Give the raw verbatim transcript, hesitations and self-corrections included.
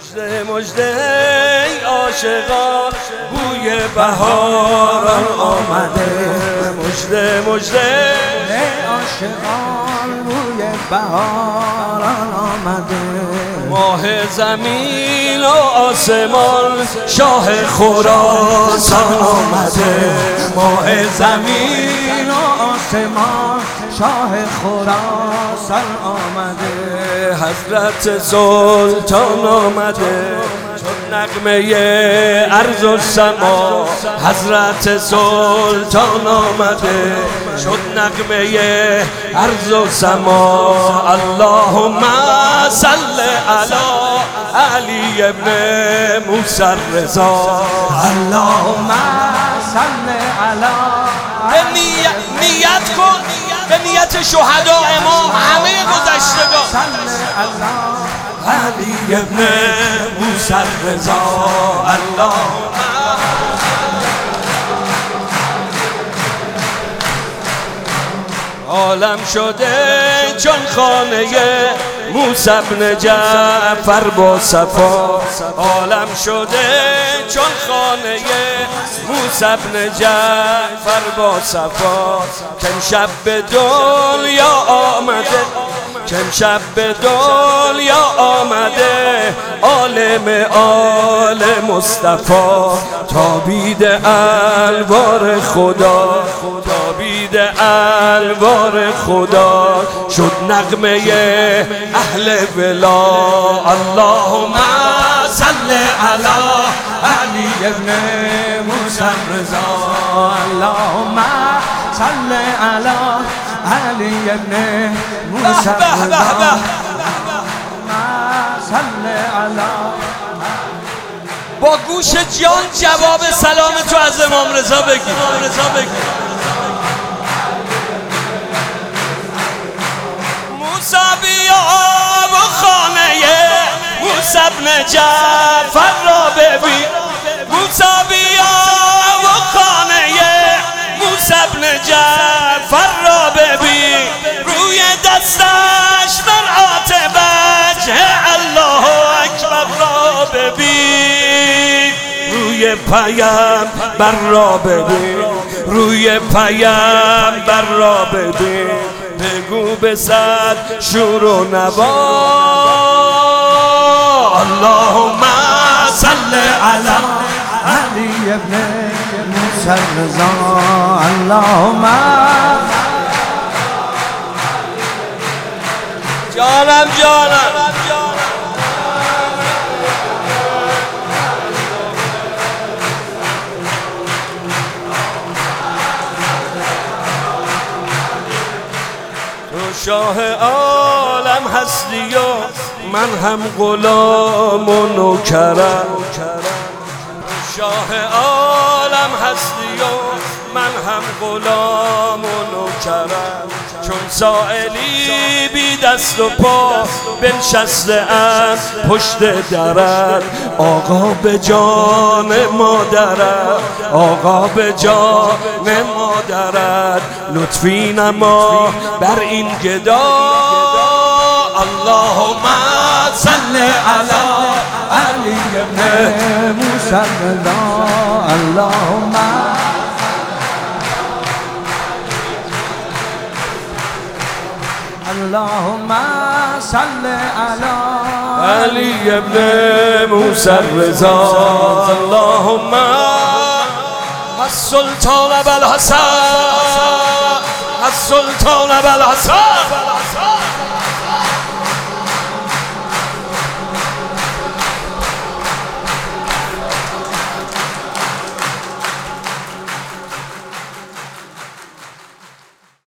مژده مژده ای عاشقان بوی بهاران آمده. مژده مژده ای عاشقان بوی بهاران آمده. ماه زمین و آسمان شاه خراسان آمده. ماه زمین و آسمان شاه خراسان آمده. حضرت سلطان آمده چون نغمه ارض و سما. حضرت سلطان آمده شد نغمه ارض و سما. اللهم صل علی علی ابن موسی الرضا. اللهم صل علی به نیت کن، به نیت شهدا ما همه گذشتگان. صل علی علی ابن موسی الرضا. اللهم عالم شده چون خانه موسی بن جعفر با صفا. عالم شده چون خانه موسی بن جعفر با صفا. کامشب به دنیا آمده، کامشب به دنیا آمده عالم آل مصطفی. تابید الوار خدا، تابید الوار خدا شد نغمه اهل ولا. اللهم صل علی علی ابن موسی الرضا. اللهم صل علی علی ابن موسی الرضا. صل علی. با گوش جان جواب سلام تو از امام رضا بگی. موسی بیا و خانه موسی بن جعفر را ببین. موسی بیا و خانه موسی بن جعفر را ببین. روی دستش مرآت وجه الله اکبر را ببین. روی پیامبر را ببین، روی پیامبر را ببین. بگو به صد شور و نوا. اللهم صل علی علی ابن موسی الرضا. اللهم جانم جانم تو شاه عالم هستی و من هم غلام و نوکرم. شاه عالم هستی و من هم غلام و نوکرم. چون سائلی بی دست و پا بنشسته ام پشت درت. آقا به جان مادرت، آقا به جان مادرت لطفی نما بر این گدا. اللهم صل علی علی ابن موسی الرضا. اللهم اللهم صل علی علی ابن موسی الرضا. اللهم السلطان ابوالحسن، السلطان ابوالحسن.